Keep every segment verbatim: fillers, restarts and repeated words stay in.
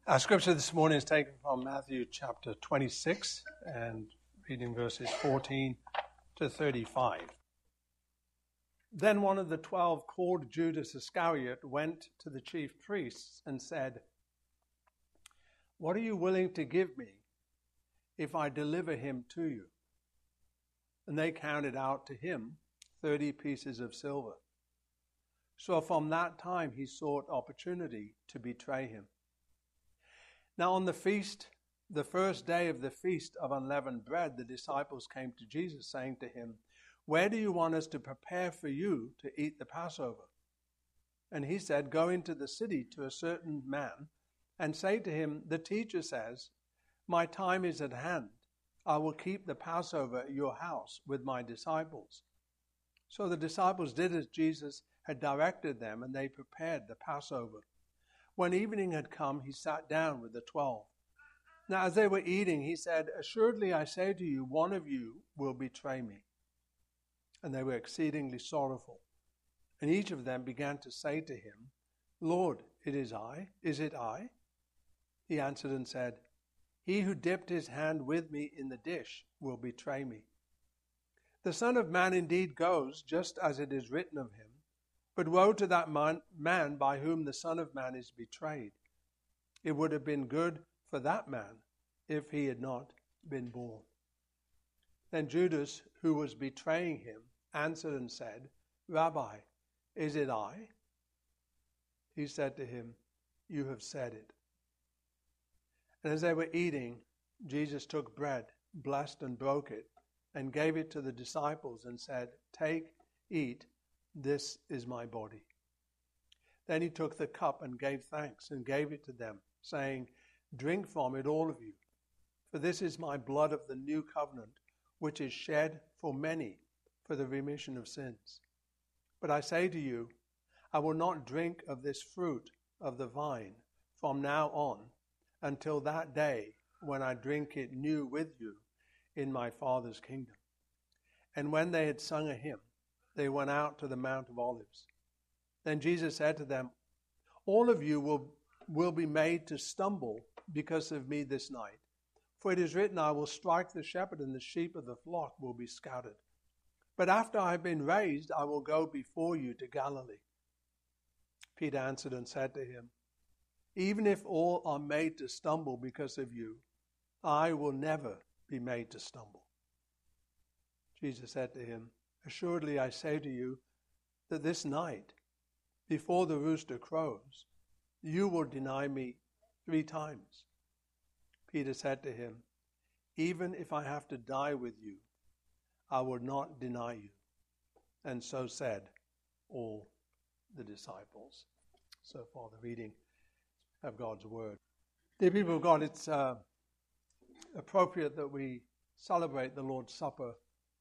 Our scripture this morning is taken from Matthew chapter twenty-six and reading verses fourteen to thirty-five. Then one of the twelve, called Judas Iscariot, went to the chief priests and said, "What are you willing to give me if I deliver him to you?" And they counted out to him thirty pieces of silver. So from that time he sought opportunity to betray him. Now on the feast, the first day of the feast of unleavened bread, the disciples came to Jesus, saying to him, "Where do you want us to prepare for you to eat the Passover?" And he said, "Go into the city to a certain man and say to him, 'The teacher says, my time is at hand. I will keep the Passover at your house with my disciples.'" So the disciples did as Jesus had directed them, and they prepared the Passover. When evening had come, he sat down with the twelve. Now as they were eating, he said, "Assuredly I say to you, one of you will betray me." And they were exceedingly sorrowful. And each of them began to say to him, "Lord, it is I. Is it I?" He answered and said, "He who dipped his hand with me in the dish will betray me. The Son of Man indeed goes, just as it is written of him. But woe to that man, man by whom the Son of Man is betrayed. It would have been good for that man if he had not been born." Then Judas, who was betraying him, answered and said, "Rabbi, is it I?" He said to him, "You have said it." And as they were eating, Jesus took bread, blessed and broke it, and gave it to the disciples and said, "Take, eat. This is my body." Then he took the cup and gave thanks and gave it to them, saying, "Drink from it, all of you, for this is my blood of the new covenant, which is shed for many for the remission of sins. But I say to you, I will not drink of this fruit of the vine from now on until that day when I drink it new with you in my Father's kingdom." And when they had sung a hymn, they went out to the Mount of Olives. Then Jesus said to them, "All of you will, will be made to stumble because of me this night. For it is written, I will strike the shepherd, and the sheep of the flock will be scattered. But after I have been raised, I will go before you to Galilee." Peter answered and said to him, "Even if all are made to stumble because of you, I will never be made to stumble." Jesus said to him, "Assuredly I say to you that this night, before the rooster crows, you will deny me three times." Peter said to him, "Even if I have to die with you, I will not deny you." And so said all the disciples. So far the reading of God's word. Dear people of God, it's uh, appropriate that we celebrate the Lord's Supper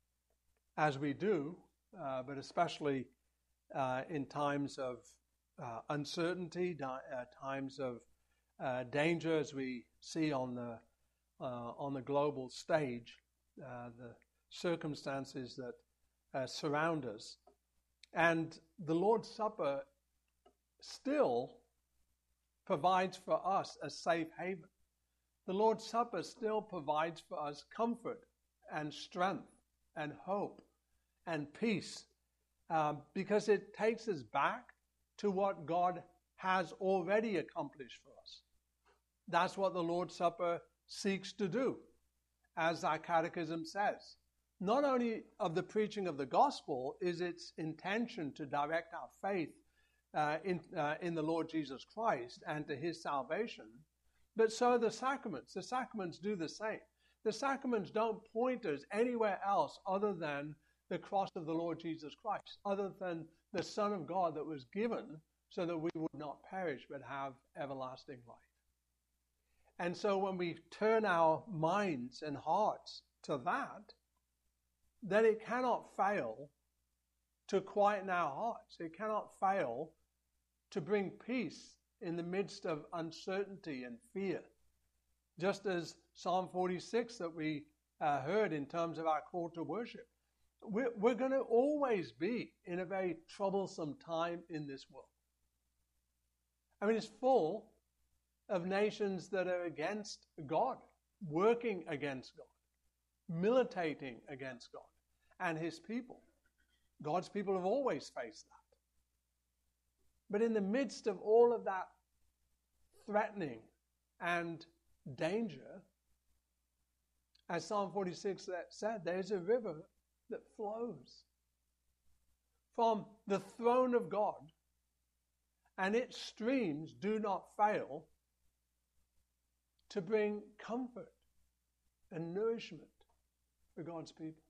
as we do, uh, but especially uh, in times of uh, uncertainty, di- uh, times of uh, danger, as we see on the uh, on the global stage, uh, the circumstances that uh, surround us, and the Lord's Supper still provides for us a safe haven. The Lord's Supper still provides for us comfort and strength and hope and peace, um, because it takes us back to what God has already accomplished for us. That's what the Lord's Supper seeks to do, as our catechism says. Not only of the preaching of the gospel is its intention to direct our faith uh, in, uh, in the Lord Jesus Christ and to his salvation, but so are the sacraments. The sacraments do the same. The sacraments don't point us anywhere else other than the cross of the Lord Jesus Christ, other than the Son of God that was given so that we would not perish but have everlasting life. And so when we turn our minds and hearts to that, then it cannot fail to quieten our hearts. It cannot fail to bring peace in the midst of uncertainty and fear. Just as Psalm forty-six that we uh, heard in terms of our call to worship. We're, we're going to always be in a very troublesome time in this world. I mean, it's full of nations that are against God, working against God, militating against God and his people. God's people have always faced that. But in the midst of all of that threatening and danger, as Psalm forty-six said, there's a river that flows from the throne of God, and its streams do not fail to bring comfort and nourishment for God's people.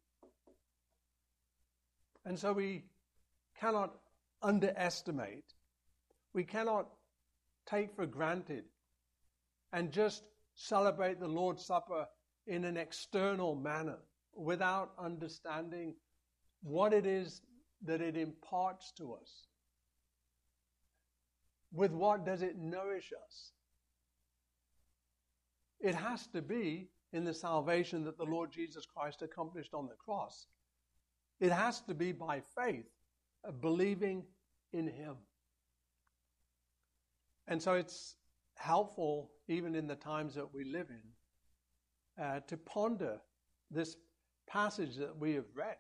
And so we cannot underestimate, we cannot take for granted and just celebrate the Lord's Supper in an external manner without understanding what it is that it imparts to us. With what does it nourish us? It has to be in the salvation that the Lord Jesus Christ accomplished on the cross. It has to be by faith, believing in him. And so it's helpful, even in the times that we live in, uh, to ponder this passage that we have read.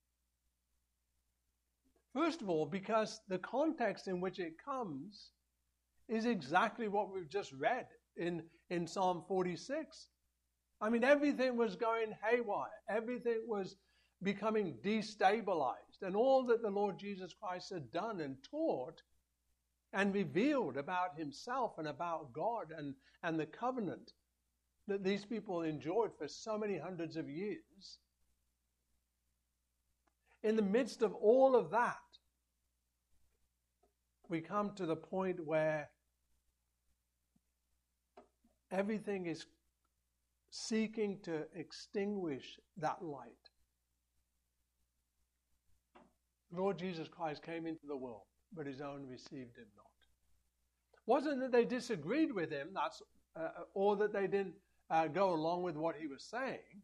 First of all, because the context in which it comes is exactly what we've just read in, in Psalm forty-six. I mean, everything was going haywire. Everything was becoming destabilized. And all that the Lord Jesus Christ had done and taught and revealed about himself and about God and, and the covenant that these people enjoyed for so many hundreds of years. In the midst of all of that, we come to the point where everything is seeking to extinguish that light. Lord Jesus Christ came into the world, but his own received him not. Wasn't that they disagreed with him, that's, uh, or that they didn't uh, go along with what he was saying,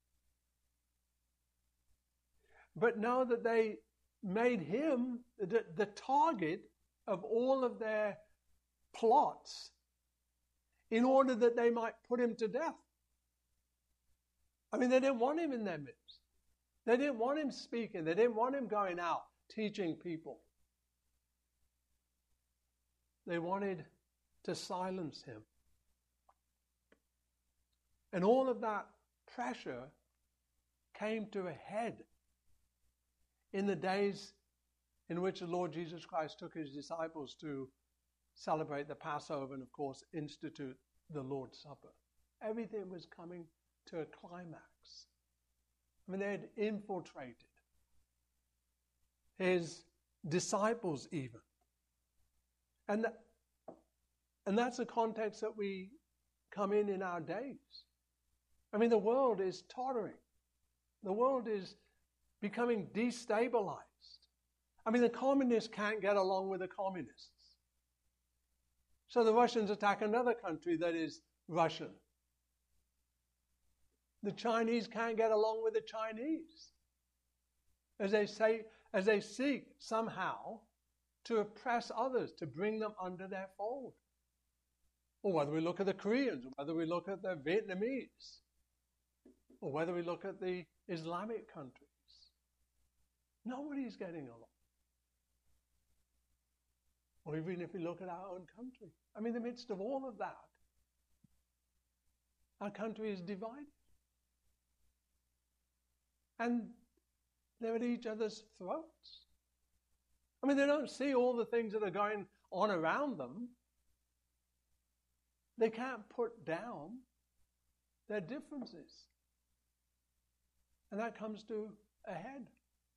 but know that they made him the, the target of all of their plots in order that they might put him to death. I mean, they didn't want him in their midst. They didn't want him speaking. They didn't want him going out teaching people. They wanted to silence him. And all of that pressure came to a head in the days in which the Lord Jesus Christ took his disciples to celebrate the Passover and, of course, institute the Lord's Supper. Everything was coming to a climax. I mean, they had infiltrated his disciples even. And, that, and that's the context that we come in in our days. I mean, the world is tottering. The world is becoming destabilized. I mean, the communists can't get along with the communists. So the Russians attack another country that is Russian. The Chinese can't get along with the Chinese as they say, as they seek somehow to oppress others, to bring them under their fold. Or whether we look at the Koreans, or whether we look at the Vietnamese, or whether we look at the Islamic countries. Nobody's getting along. Or even if we look at our own country. I mean, in the midst of all of that, our country is divided. And they're at each other's throats. I mean, they don't see all the things that are going on around them. They can't put down their differences. And that comes to a head.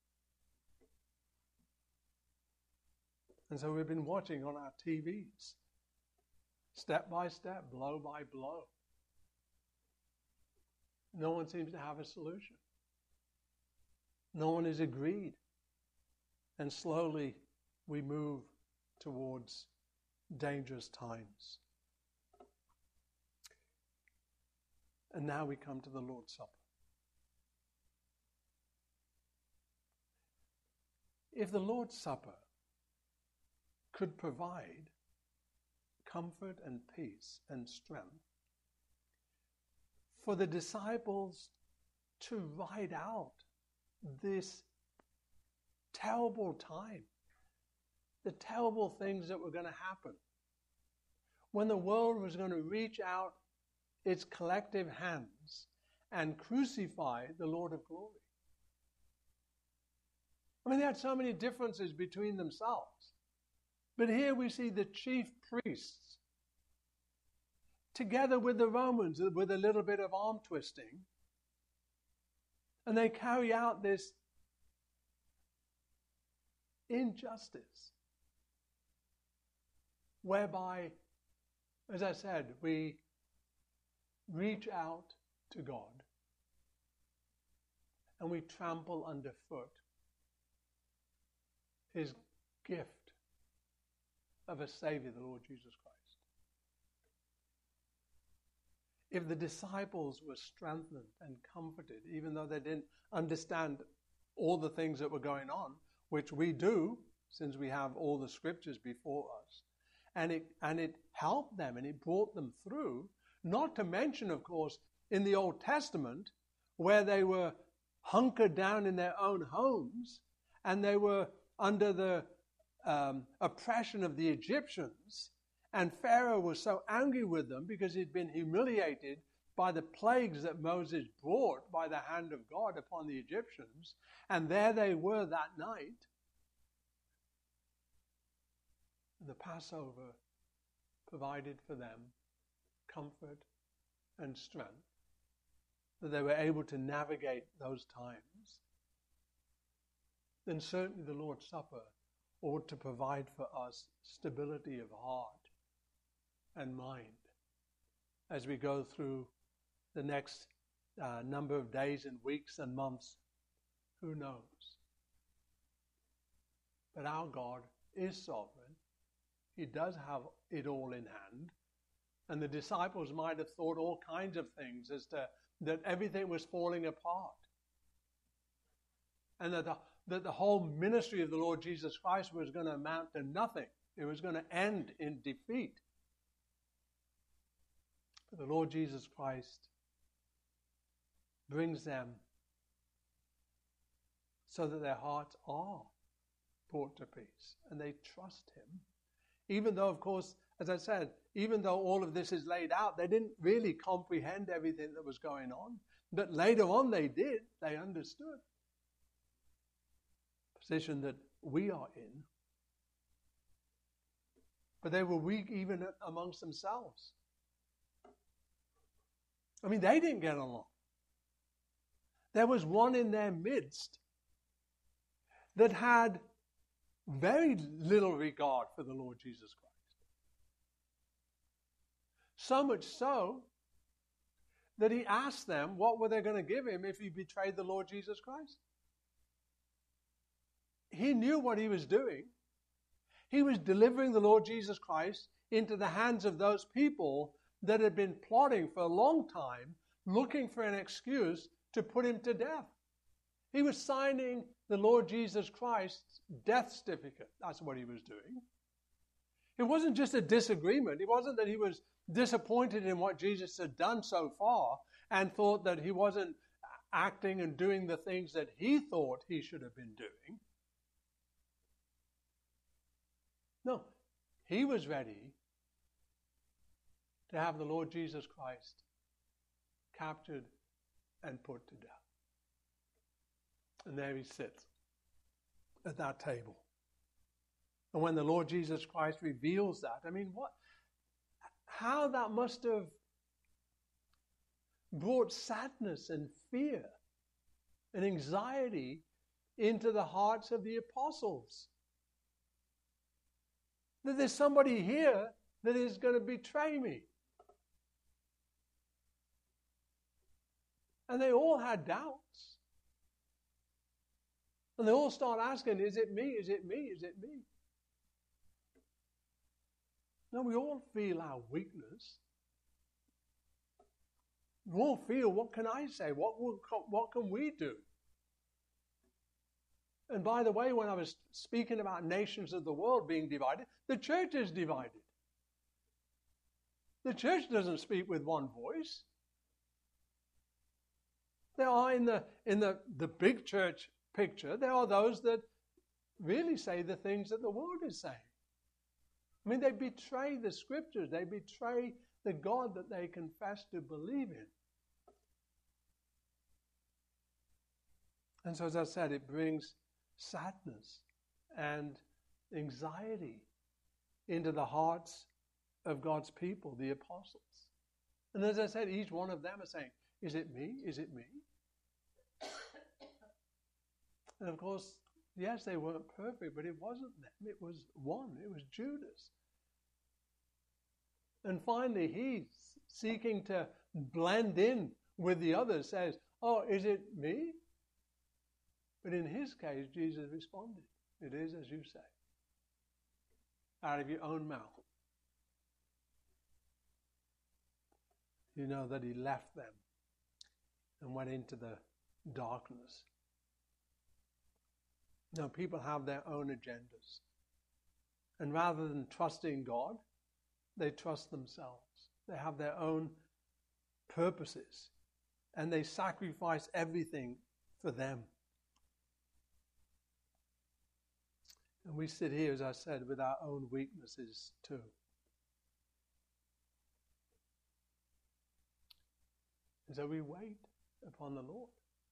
And so we've been watching on our T Vs, step by step, blow by blow. No one seems to have a solution. No one is agreed. And slowly we move towards dangerous times. And now we come to the Lord's Supper. If the Lord's Supper could provide comfort and peace and strength for the disciples to ride out this terrible time, the terrible things that were going to happen, when the world was going to reach out its collective hands and crucify the Lord of glory. I mean, they had so many differences between themselves. But here we see the chief priests, together with the Romans, with a little bit of arm twisting, and they carry out this injustice, whereby, as I said, we reach out to God and we trample underfoot His gift of a Savior, the Lord Jesus Christ. If the disciples were strengthened and comforted, even though they didn't understand all the things that were going on, which we do, since we have all the scriptures before us, and it and it helped them and it brought them through, not to mention, of course, in the Old Testament, where they were hunkered down in their own homes and they were under the um, oppression of the Egyptians, and Pharaoh was so angry with them because he'd been humiliated by the plagues that Moses brought by the hand of God upon the Egyptians, and there they were that night. The Passover provided for them comfort and strength, that they were able to navigate those times. Then certainly the Lord's Supper ought to provide for us stability of heart and mind as we go through the next uh, number of days and weeks and months. Who knows? But our God is sovereign. He does have it all in hand. And the disciples might have thought all kinds of things as to that everything was falling apart. And that the, that the whole ministry of the Lord Jesus Christ was going to amount to nothing. It was going to end in defeat. But the Lord Jesus Christ brings them so that their hearts are brought to peace and they trust Him. Even though, of course, as I said, even though all of this is laid out, they didn't really comprehend everything that was going on. But later on they did. They understood. Position that we are in. But they were weak even amongst themselves. I mean, they didn't get along. There was one in their midst that had very little regard for the Lord Jesus Christ. So much so that he asked them what were they going to give him if he betrayed the Lord Jesus Christ. He knew what he was doing. He was delivering the Lord Jesus Christ into the hands of those people that had been plotting for a long time, looking for an excuse to put him to death. He was signing the Lord Jesus Christ's death certificate. That's what he was doing. It wasn't just a disagreement. It wasn't that he was disappointed in what Jesus had done so far and thought that he wasn't acting and doing the things that he thought he should have been doing. No, he was ready to have the Lord Jesus Christ captured and put to death. And there he sits at that table. And when the Lord Jesus Christ reveals that, I mean, what, how that must have brought sadness and fear and anxiety into the hearts of the apostles. That there's somebody here that is going to betray me. And they all had doubts. And they all start asking, is it me? Is it me? Is it me? No, we all feel our weakness. We all feel, what can I say? What, will, what can we do? And by the way, when I was speaking about nations of the world being divided, the church is divided. The church doesn't speak with one voice. There are in the in the, the big church picture, there are those that really say the things that the world is saying. I mean, they betray the scriptures. They betray the God that they confess to believe in. And so, as I said, it brings sadness and anxiety into the hearts of God's people, the apostles. And as I said, each one of them are saying, is it me? Is it me? And of course, yes, they weren't perfect, but it wasn't them. It was one. It was Judas. And finally, he's seeking to blend in with the others, says, oh, is it me? But in his case, Jesus responded, it is as you say, out of your own mouth. You know that he left them and went into the darkness. Now, people have their own agendas. And rather than trusting God, they trust themselves. They have their own purposes. And they sacrifice everything for them. And we sit here, as I said, with our own weaknesses too. And so we wait upon the Lord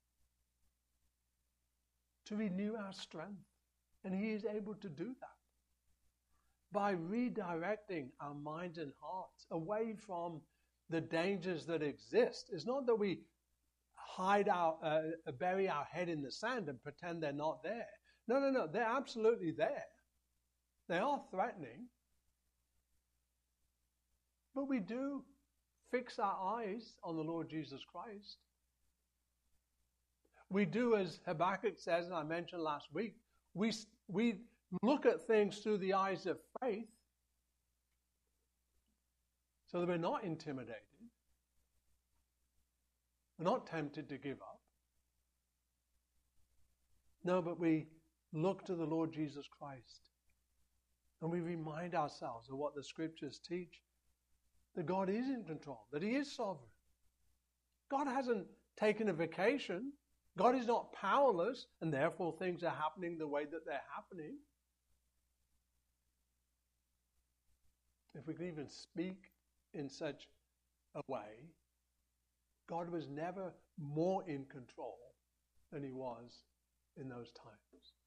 to renew our strength. And he is able to do that by redirecting our minds and hearts away from the dangers that exist. It's not that we hide our, uh, bury our head in the sand and pretend they're not there. No, no, no, they're absolutely there. They are threatening. But we do fix our eyes on the Lord Jesus Christ. We do, as Habakkuk says, and I mentioned last week, we, we look at things through the eyes of faith so that we're not intimidated. We're not tempted to give up. No, but we look to the Lord Jesus Christ and we remind ourselves of what the scriptures teach, that God is in control, that he is sovereign. God hasn't taken a vacation. God is not powerless, and therefore things are happening the way that they're happening. If we can even speak in such a way, God was never more in control than he was in those times.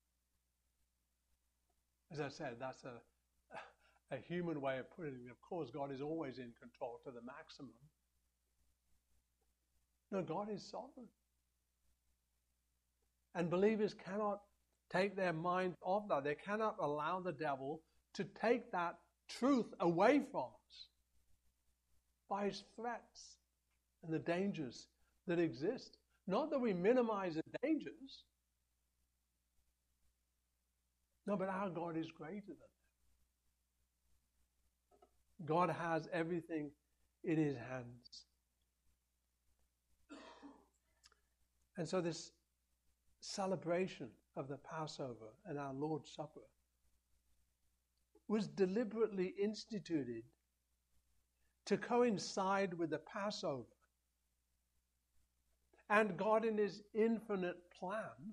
As I said, that's a, a human way of putting it. Of course, God is always in control to the maximum. No, God is sovereign. And believers cannot take their mind off that. They cannot allow the devil to take that truth away from us by his threats and the dangers that exist. Not that we minimize the dangers. No, but our God is greater than them. God has everything in his hands. And so this celebration of the Passover and our Lord's Supper was deliberately instituted to coincide with the Passover. And God, in his infinite plan,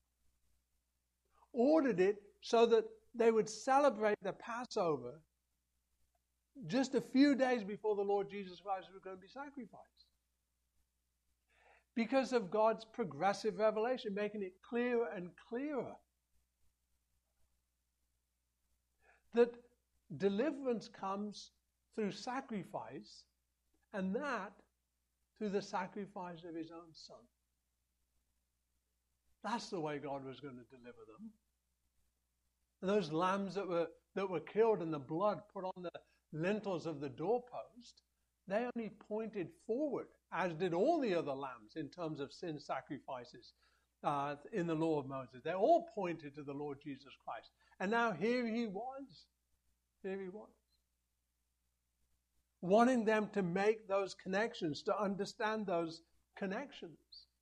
ordered it so that they would celebrate the Passover just a few days before the Lord Jesus Christ was going to be sacrificed. Because of God's progressive revelation, making it clearer and clearer that deliverance comes through sacrifice, and that through the sacrifice of his own Son. That's the way God was going to deliver them. And those lambs that were that were killed and the blood put on the lintels of the doorpost, they only pointed forward, as did all the other lambs in terms of sin sacrifices uh, in the law of Moses. They all pointed to the Lord Jesus Christ. And now here he was. Here he was. Wanting them to make those connections, to understand those connections.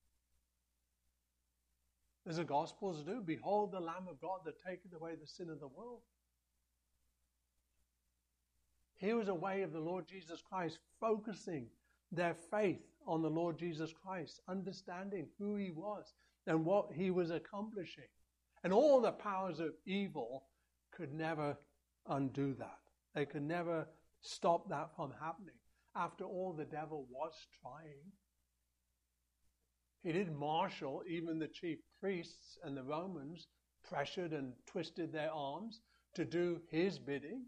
As the Gospels do, behold the Lamb of God that taketh away the sin of the world. Here was a way of the Lord Jesus Christ focusing their faith on the Lord Jesus Christ, understanding who he was and what he was accomplishing. And all the powers of evil could never undo that. They could never stop that from happening. After all, the devil was trying. He did marshal even the chief priests, and the Romans pressured and twisted their arms to do his bidding.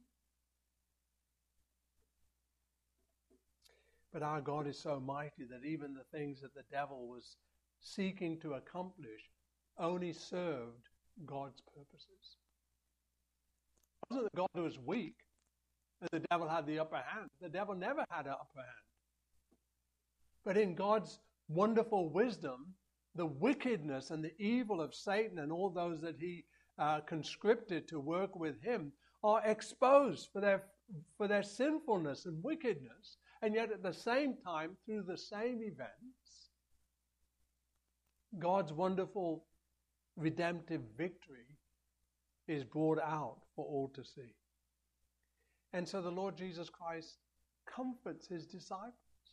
But our God is so mighty that even the things that the devil was seeking to accomplish only served God's purposes. It wasn't that God was weak and the devil had the upper hand. The devil never had an upper hand. But in God's wonderful wisdom, the wickedness and the evil of Satan and all those that he uh, conscripted to work with him are exposed for their, for their sinfulness and wickedness. And yet at the same time, through the same events, God's wonderful redemptive victory is brought out for all to see. And so the Lord Jesus Christ comforts his disciples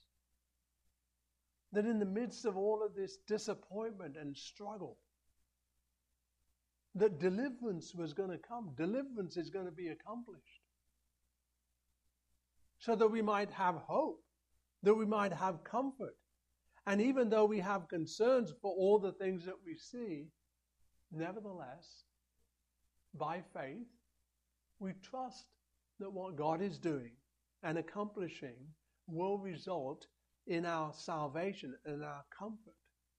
that in the midst of all of this disappointment and struggle, that deliverance was going to come. Deliverance is going to be accomplished. So that we might have hope, that we might have comfort. And even though we have concerns for all the things that we see, nevertheless, by faith, we trust that what God is doing and accomplishing will result in our salvation and our comfort.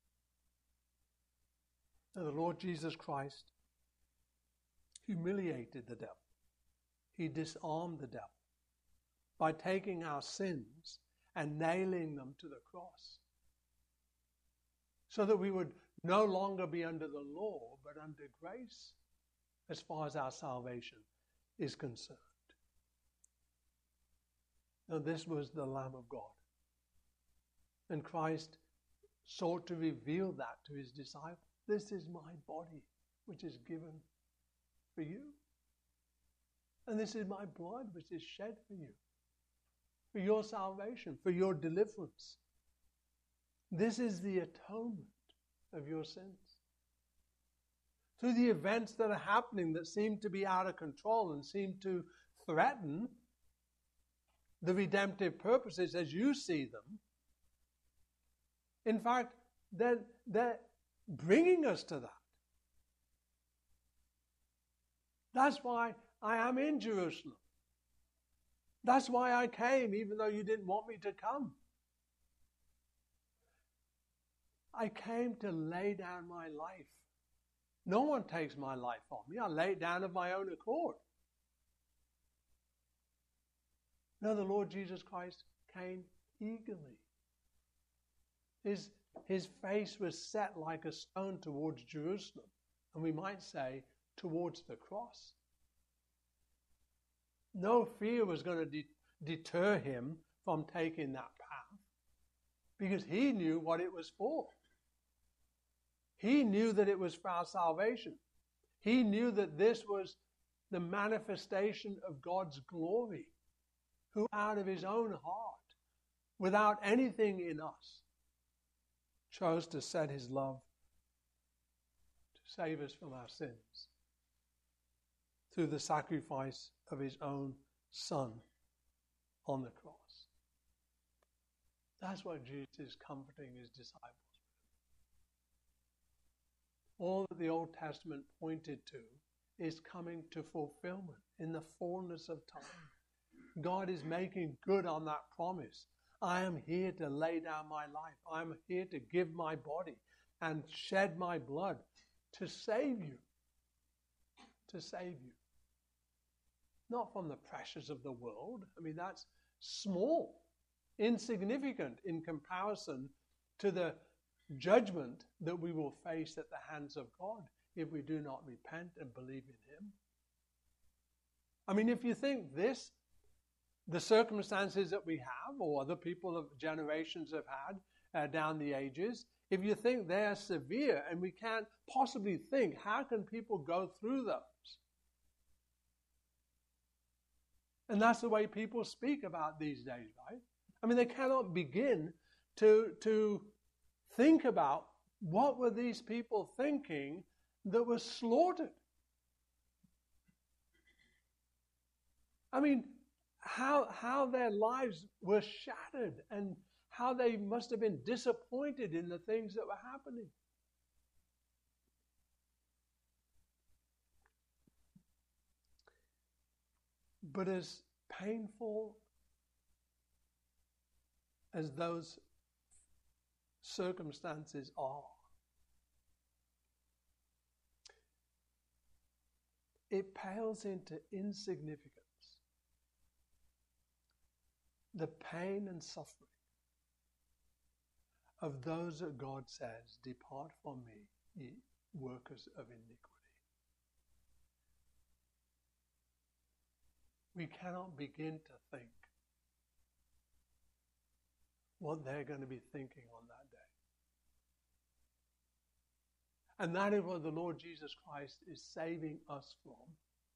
And the Lord Jesus Christ humiliated the devil. He disarmed the devil by taking our sins and nailing them to the cross, so that we would no longer be under the law, but under grace as far as our salvation is concerned. Now, this was the Lamb of God. And Christ sought to reveal that to his disciples. This is my body, which is given for you. And this is my blood, which is shed for you, for your salvation, for your deliverance. This is the atonement of your sins. Through the events that are happening that seem to be out of control and seem to threaten the redemptive purposes as you see them, in fact, they're, they're bringing us to that. That's why I am in Jerusalem. That's why I came, even though you didn't want me to come. I came to lay down my life. No one takes my life from me. I lay it down of my own accord. No, the Lord Jesus Christ came eagerly. His, his face was set like a stone towards Jerusalem, and we might say towards the cross. No fear was going to de- deter him from taking that path, because he knew what it was for. He knew that it was for our salvation. He knew that this was the manifestation of God's glory, who out of his own heart, without anything in us, chose to set his love to save us from our sins through the sacrifice of his own Son on the cross. That's what Jesus is comforting his disciples. All that the Old Testament pointed to is coming to fulfillment in the fullness of time. God is making good on that promise. I am here to lay down my life. I am here to give my body and shed my blood to save you. To save you. Not from the pressures of the world. I mean, that's small, insignificant in comparison to the judgment that we will face at the hands of God if we do not repent and believe in him. I mean, if you think this, the circumstances that we have, or other people of generations have had uh, down the ages, if you think they are severe and we can't possibly think, how can people go through those? And that's the way people speak about these days, right? I mean, they cannot begin to, to think about what were these people thinking that was slaughtered. I mean, how, how their lives were shattered and how they must have been disappointed in the things that were happening. But as painful as those circumstances are, it pales into insignificance the pain and suffering of those that God says, "Depart from me, ye workers of iniquity." We cannot begin to think what they're going to be thinking on that day. And that is what the Lord Jesus Christ is saving us from.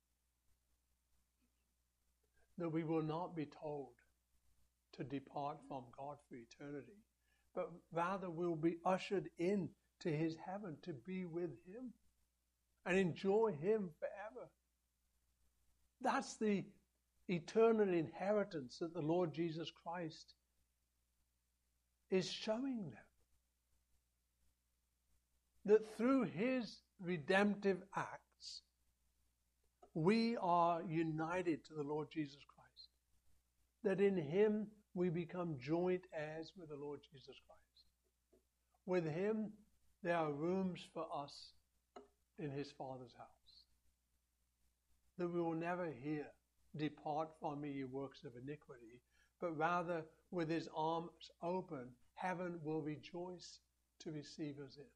That we will not be told to depart from God for eternity, but rather we'll be ushered in to his heaven to be with him and enjoy him forever. That's the eternal inheritance that the Lord Jesus Christ is showing them. That through his redemptive acts, we are united to the Lord Jesus Christ. That in him we become joint heirs with the Lord Jesus Christ. With him there are rooms for us in his Father's house. That we will never hear, "Depart from me, you works of iniquity," but rather with his arms open, heaven will rejoice to receive us in.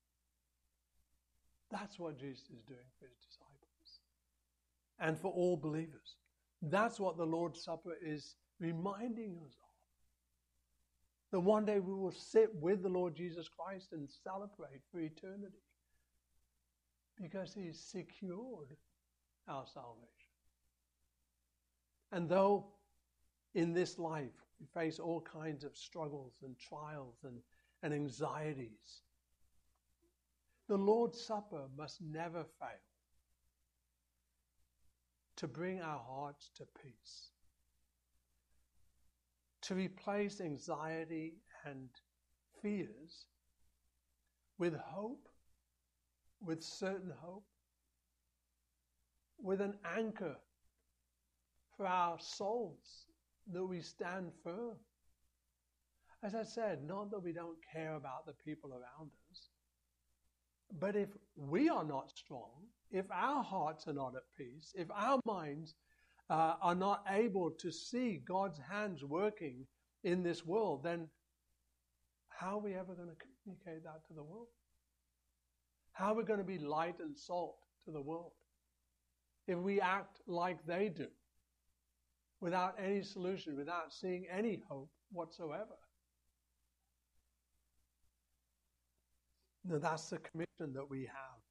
That's what Jesus is doing for his disciples and for all believers. That's what the Lord's Supper is reminding us of. That one day we will sit with the Lord Jesus Christ and celebrate for eternity because he's secured our salvation. And though in this life we face all kinds of struggles and trials and, and anxieties, the Lord's Supper must never fail to bring our hearts to peace, to replace anxiety and fears with hope, with certain hope, with an anchor for our souls that we stand firm. As I said, not that we don't care about the people around us, but if we are not strong, if our hearts are not at peace, if our minds uh, are not able to see God's hands working in this world, then how are we ever going to communicate that to the world? How are we going to be light and salt to the world if we act like they do, without any solution, without seeing any hope whatsoever? No, that's the commission that we have.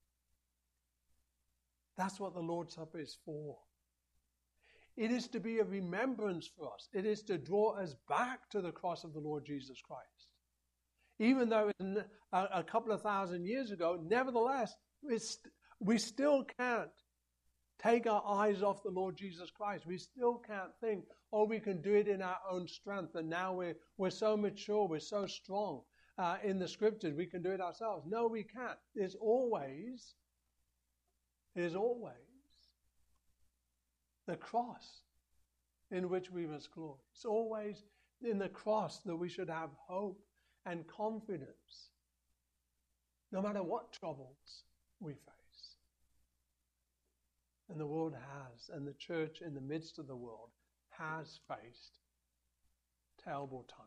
That's what the Lord's Supper is for. It is to be a remembrance for us. It is to draw us back to the cross of the Lord Jesus Christ. Even though it's a, a couple of thousand years ago, nevertheless, it's, we still can't take our eyes off the Lord Jesus Christ. We still can't think, oh, we can do it in our own strength, and now we're, we're so mature, we're so strong uh, in the Scriptures, we can do it ourselves. No, we can't. There's always, there's always the cross in which we must glory. It's always in the cross that we should have hope and confidence, no matter what troubles we face. And the world has, and the church in the midst of the world has faced terrible times.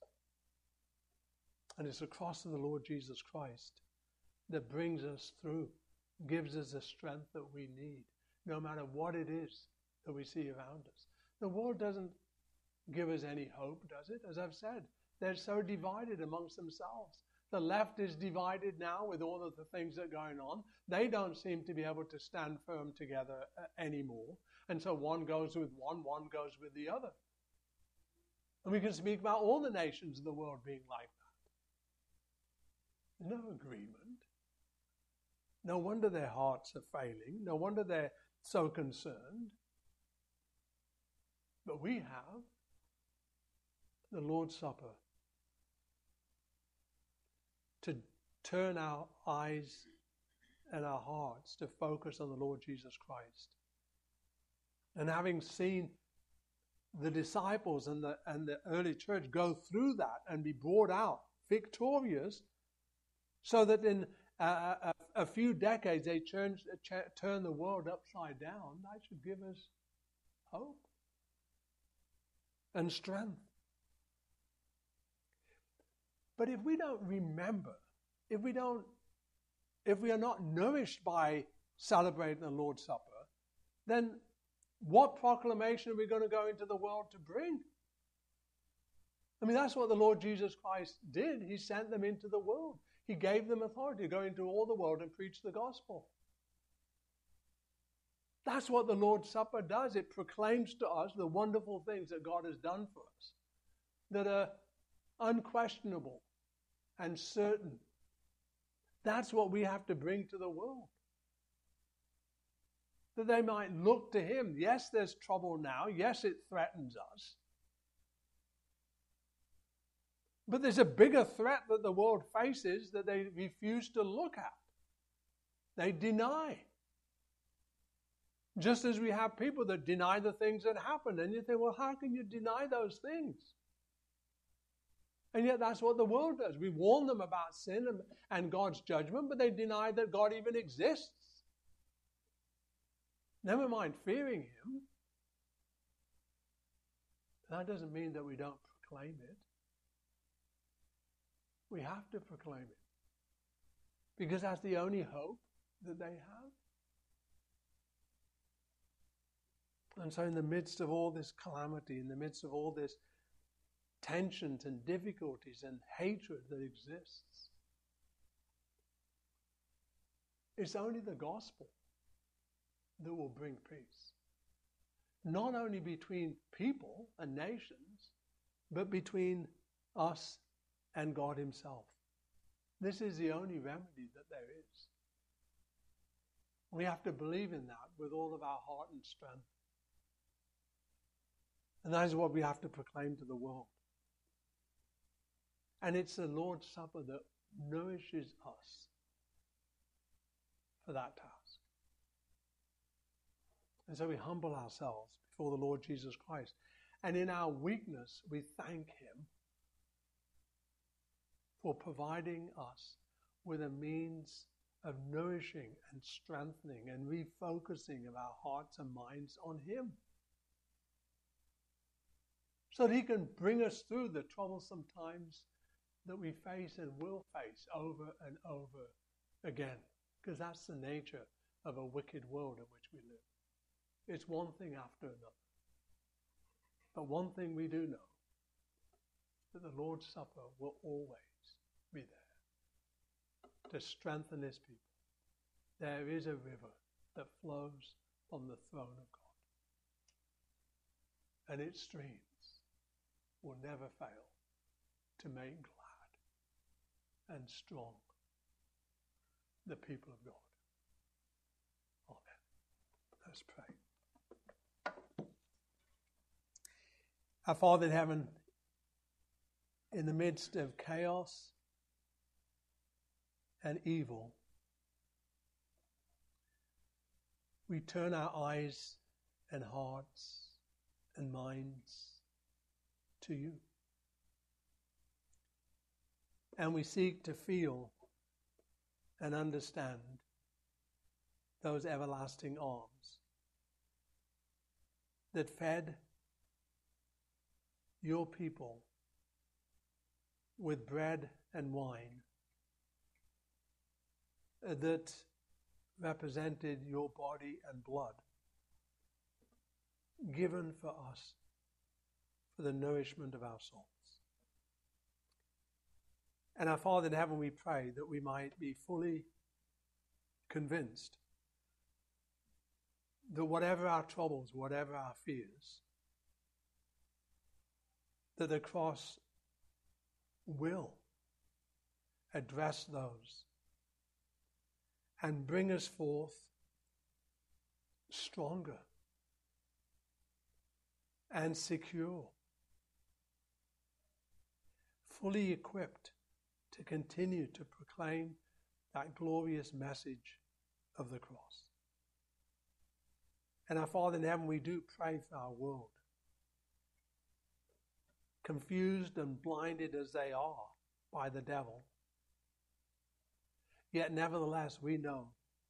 And it's the cross of the Lord Jesus Christ that brings us through, gives us the strength that we need, no matter what it is that we see around us. The world doesn't give us any hope, does it? As I've said, they're so divided amongst themselves. The left is divided now with all of the things that are going on. They don't seem to be able to stand firm together uh, anymore. And so one goes with one, one goes with the other. And we can speak about all the nations of the world being like that. No agreement. No wonder their hearts are failing. No wonder they're so concerned. But we have the Lord's Supper to turn our eyes and our hearts to focus on the Lord Jesus Christ. And having seen the disciples and the, and the early church go through that and be brought out victorious, so that in a, a, a few decades they turn, turn the world upside down, that should give us hope and strength. But if we don't remember, if we don't, if we are not nourished by celebrating the Lord's Supper, then what proclamation are we going to go into the world to bring? I mean, that's what the Lord Jesus Christ did. He sent them into the world. He gave them authority to go into all the world and preach the gospel. That's what the Lord's Supper does. It proclaims to us the wonderful things that God has done for us, that are unquestionable and certain. That's what we have to bring to the world. That they might look to Him. Yes, there's trouble now. Yes, it threatens us. But there's a bigger threat that the world faces that they refuse to look at. They deny. Just as we have people that deny the things that happened. And you think, well, how can you deny those things? And yet that's what the world does. We warn them about sin and, and God's judgment, but they deny that God even exists. Never mind fearing Him. That doesn't mean that we don't proclaim it. We have to proclaim it. Because that's the only hope that they have. And so in the midst of all this calamity, in the midst of all this tensions and difficulties and hatred that exists, it's only the gospel that will bring peace. Not only between people and nations, but between us and God Himself. This is the only remedy that there is. We have to believe in that with all of our heart and strength. And that is what we have to proclaim to the world. And it's the Lord's Supper that nourishes us for that task. And so we humble ourselves before the Lord Jesus Christ. And in our weakness, we thank Him for providing us with a means of nourishing and strengthening and refocusing of our hearts and minds on Him. So that He can bring us through the troublesome times that we face and will face over and over again. Because that's the nature of a wicked world in which we live. It's one thing after another. But one thing we do know, that the Lord's Supper will always be there to strengthen His people. There is a river that flows from the throne of God. And its streams will never fail to make glad and strong the people of God. Amen. Let's pray. Our Father in heaven, in the midst of chaos and evil, we turn our eyes and hearts and minds to You. And we seek to feel and understand those everlasting arms that fed Your people with bread and wine, that represented Your body and blood, given for us for the nourishment of our souls. And our Father in heaven, we pray that we might be fully convinced that whatever our troubles, whatever our fears, that the cross will address those and bring us forth stronger and secure, fully equipped to continue to proclaim that glorious message of the cross. And our Father in heaven, we do pray for our world, confused and blinded as they are by the devil. Yet nevertheless, we know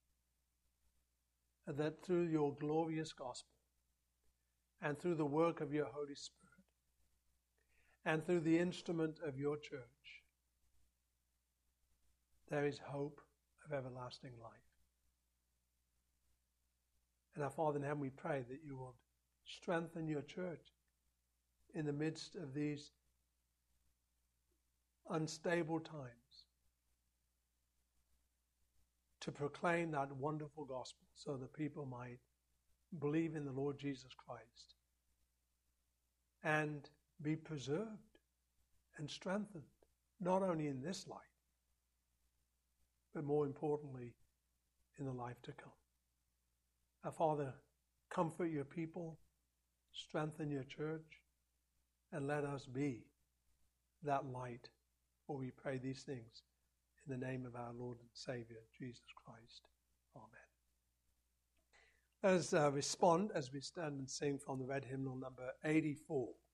that through your glorious gospel and through the work of your Holy Spirit and through the instrument of your church, there is hope of everlasting life. And our Father in heaven, we pray that you will strengthen your church in the midst of these unstable times to proclaim that wonderful gospel so that people might believe in the Lord Jesus Christ and be preserved and strengthened, not only in this life, but more importantly, in the life to come. Our Father, comfort your people, strengthen your church, and let us be that light. For we pray these things in the name of our Lord and Savior, Jesus Christ. Amen. Let us uh, respond as we stand and sing from the red hymnal number eighty-four.